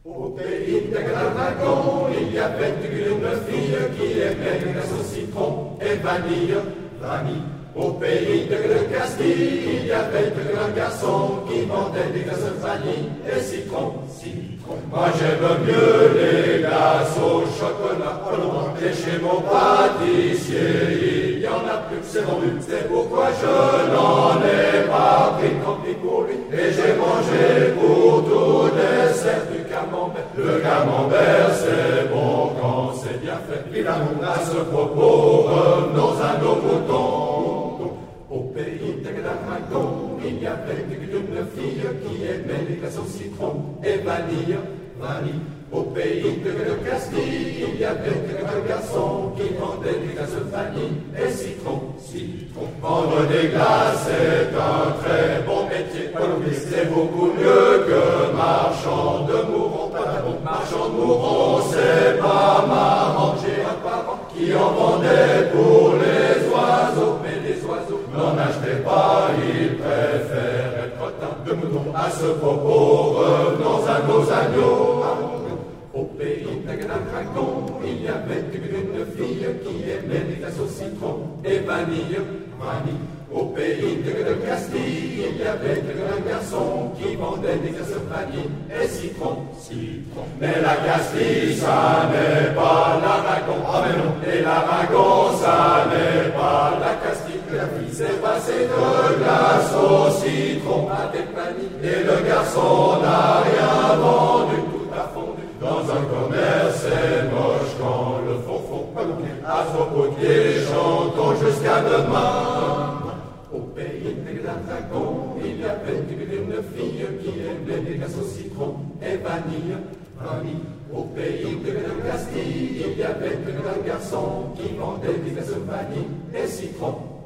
Au pays des dragons, il y avait une fille qui aimait les glaces au citron et vanille, vanille. Au pays de Castille, il y avait un garçon qui vendait des glaces vanille et citron, citron. Moi j'aime mieux les glaces au chocolat, et chez mon pâtissier, il y en a plus, c'est vendu. C'est pourquoi je n'en ai pas pris, tant pis pour lui, et j'ai mangé pour tout dessert du camembert. Le camembert c'est bon quand c'est bien fait. Évidemment, à ce propos, revenons à nos moutons. Au pays des dragons, il y avait une fille qui aimait les glaces au citron et vanille, vanille. Au pays de Castille, il y avait un garçon qui vendait des glaces vanille et citron, citron. Vendre des glaces est un très bon métier, c'est beaucoup mieux que marchand de mourons. Marchand de mourons, c'est pas marrant. J'ai un parent qui en vendait pour les oiseaux, mais les oiseaux n'en achetaient pas, ils préfèrent être crottin de moutons. À ce propos, revenons à nos agneaux. Au pays des dragons, il y avait une fille qui aimait les glaces au citron et vanille, vanille. Au pays de Castille, il y avait un garçon qui vendait des glaces vanille et citron, citron. Mais la Castille, ça n'est pas l'Aragon, ah mais non. Et l'Aragon, ça n'est pas la Castille. La fille s'est passée de glace au citron avec vanille, et le garçon n'a rien vendu, tout a fondu. Dans un commerce, c'est moche quand le fond. À son potier, chantons jusqu'à demain. Au pays des dragons, il y avait une fille qui aimait les glaces au citron et vanille, vanille. Au pays de Castille, il y avait un garçon qui vendait des glaces vanille et citron.